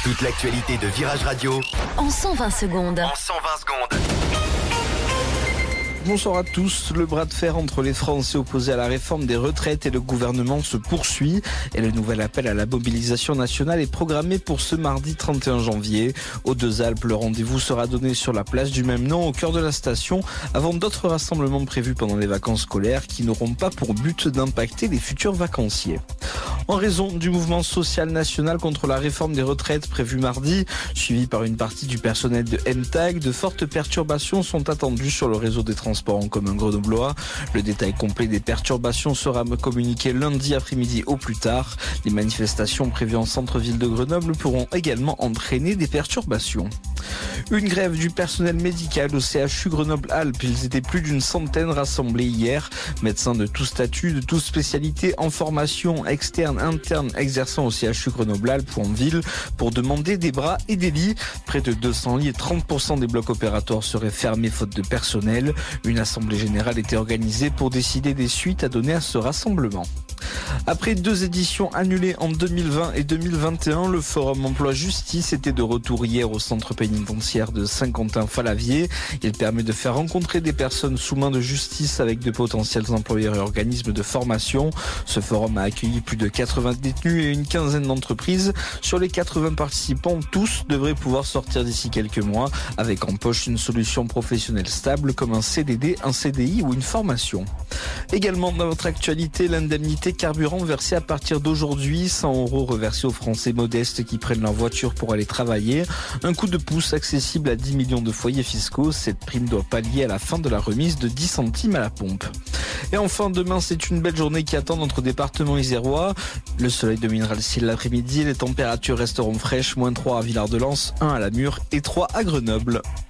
Toute l'actualité de Virage Radio en 120 secondes. Bonsoir à tous. Le bras de fer entre les Français opposés à la réforme des retraites et le gouvernement se poursuit. Et le nouvel appel à la mobilisation nationale est programmé pour ce mardi 31 janvier. Aux Deux-Alpes, le rendez-vous sera donné sur la place du même nom au cœur de la station avant d'autres rassemblements prévus pendant les vacances scolaires qui n'auront pas pour but d'impacter les futurs vacanciers. En raison du mouvement social national contre la réforme des retraites prévu mardi, suivi par une partie du personnel de MTAG, de fortes perturbations sont attendues sur le réseau des transports en commun grenoblois. Le détail complet des perturbations sera communiqué lundi après-midi au plus tard. Les manifestations prévues en centre-ville de Grenoble pourront également entraîner des perturbations. Une grève du personnel médical au CHU Grenoble-Alpes. Ils étaient plus d'une centaine rassemblés hier. Médecins de tout statut, de toute spécialité, en formation externe, interne, exerçant au CHU Grenoble-Alpes ou en ville pour demander des bras et des lits. Près de 200 lits et 30% des blocs opératoires seraient fermés faute de personnel. Une assemblée générale était organisée pour décider des suites à donner à ce rassemblement. Après 2 éditions annulées en 2020 et 2021, le Forum Emploi Justice était de retour hier au centre pénitentiaire de Saint-Quentin-Falavier. Il permet de faire rencontrer des personnes sous main de justice avec de potentiels employeurs et organismes de formation. Ce forum a accueilli plus de 80 détenus et une quinzaine d'entreprises. Sur les 80 participants, tous devraient pouvoir sortir d'ici quelques mois avec en poche une solution professionnelle stable comme un CDD, un CDI ou une formation. Également dans votre actualité, l'indemnité carburant versée à partir d'aujourd'hui, 100 € reversés aux Français modestes qui prennent leur voiture pour aller travailler. Un coup de pouce accessible à 10 millions de foyers fiscaux. Cette prime doit pallier à la fin de la remise de 10 centimes à la pompe. Et enfin, demain, c'est une belle journée qui attend notre département isérois. Le soleil dominera le ciel l'après-midi. Les températures resteront fraîches. -3 à Villard-de-Lans, 1 à Lamure et 3 à Grenoble.